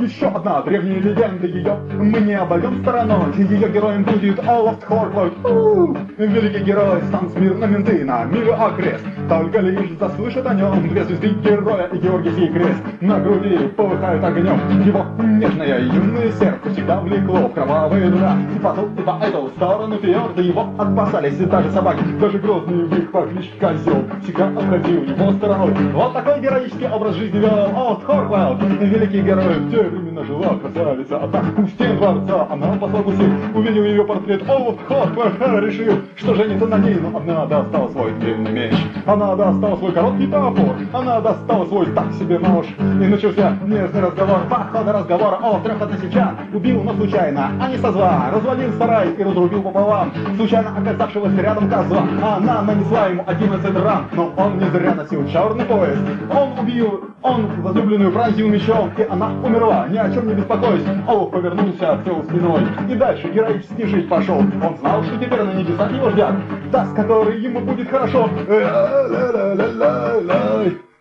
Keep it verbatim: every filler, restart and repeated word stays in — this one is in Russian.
еще одна древняя легенда, ее мы не обойдем стороной. Ее героем будет Олаф Хорклойд. Великий герой, стан смирно менты на милю окрест. Только лишь заслышат о нем две звезды героя и Георгиевский крест. На груди полыхают огнем, его нежное юное сердце всегда влекло в кровавые драки. И по ту, и по эту сторону фьорда его опасались даже собаки. Даже грозный их по кличке Козел всегда обходил его стороной. Вот такой героический образ жизни вел Олаф Хорклойд. Великий герой в те времена жила красавица одна у стен дворца. Она по слогу сил увидел ее портрет. Олаф Хорклойд решил, что женится на ней, но она достала свой длинный меч. Она достала свой короткий топор. Она достала свой так себе нож. И начался нежный разговор. По ходу разговора Олаф трех односельчан убил, но случайно, а не со зла. Развалил сарай и разрубил пополам случайно оказавшегося рядом козла. Она нанесла ему одиннадцать ран, но он не зря носил черный пояс. Он убил, он возлюбленную пронзил мечом, и она умерла, ни о чем не беспокоясь. Олаф повернулся целой спиной и дальше героически жить пошел. Он знал, что теперь на небесах его ждет та, с которой ему будет хорошо.